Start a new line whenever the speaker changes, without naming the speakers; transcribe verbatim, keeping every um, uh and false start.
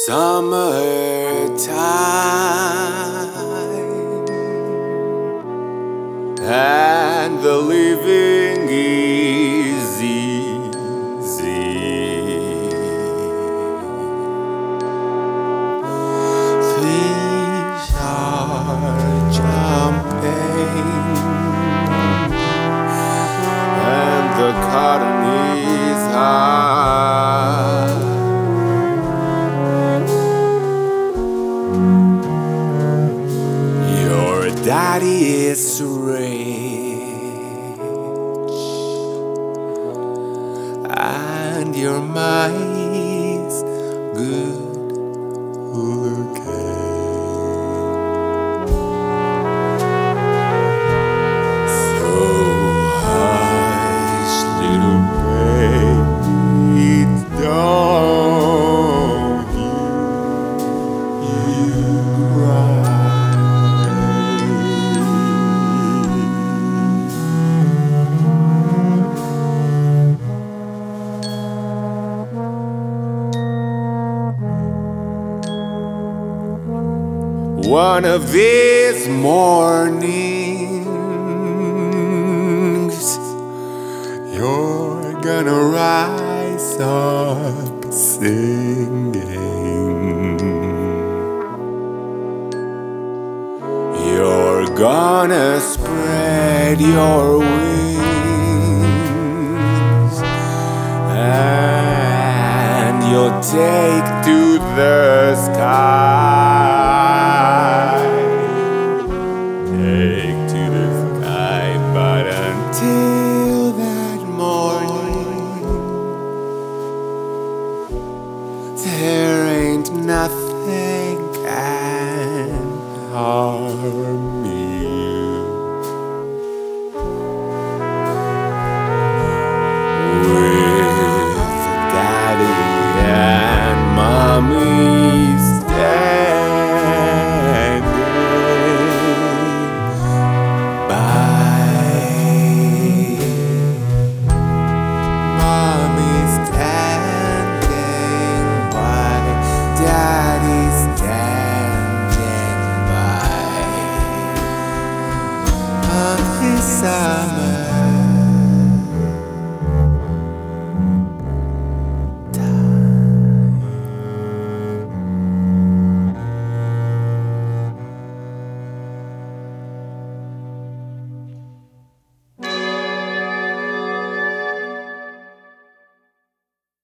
Summertime and the living is easy. Fish are jumping and the cotton is high. Your daddy is rich and your mind's good looking. So hush, little baby, don't you cry. One of these mornings, you're gonna rise up singing. You're gonna spread your wings and you'll take to the